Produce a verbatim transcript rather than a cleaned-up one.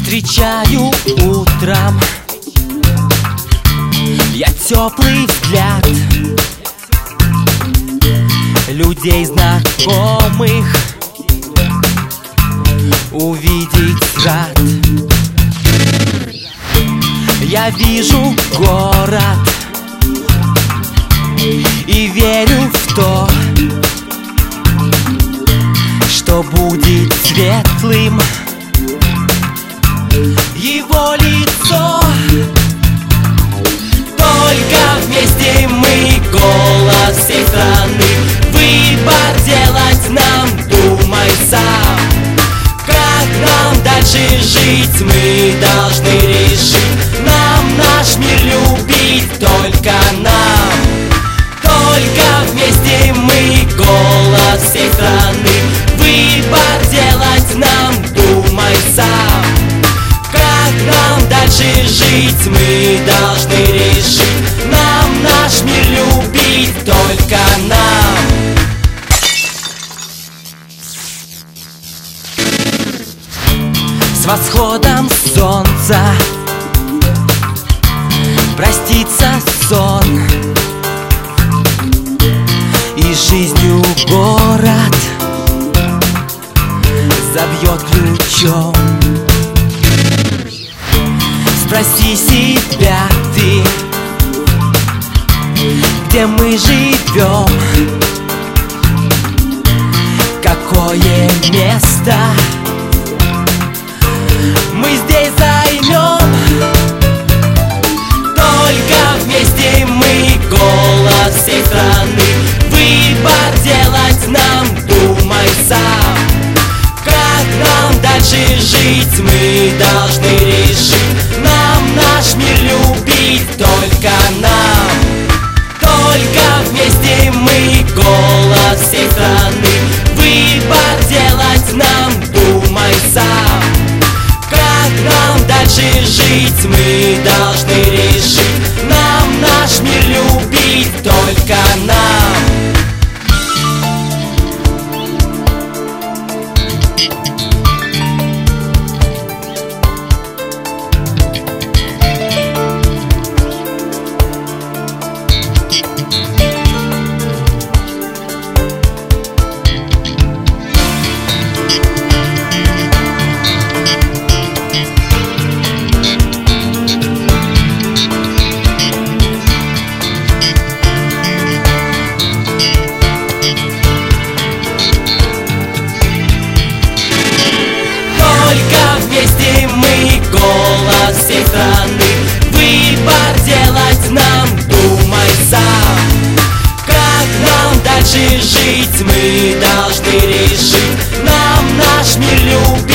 Встречаю утром я теплый взгляд людей знакомых увидеть рад. Я вижу город и верю в то, что будет светлым его лицо. Только вместе мы голос всей страны. Выбор делать нам, думай сам. Как нам дальше жить, мы должны решить. Нам наш мир любить, только нам. Только вместе мы голос всей страны. Выбор делать нам, думай сам. Как нам дальше жить, мы должны решить. Нам наш мир любить, только нам. С восходом солнца простится сон, и жизнью город забьет ключом. Спроси себя ты, где мы живем, какое место мы здесь займем. Только вместе мы голос всей страны. Выбор делать нам, думай сам. Как нам дальше жить, мы должны решить. Нам наш мир любить, только нам. Только вместе мы голос всей страны. Выбор делать нам, думай сам. Как нам дальше жить, мы должны решить. Нам наш мир любить, только нам. Вместе мы голос всей страны. Выбор делать нам, думай сам. Как нам дальше жить, мы должны решить. Нам наш мир любить.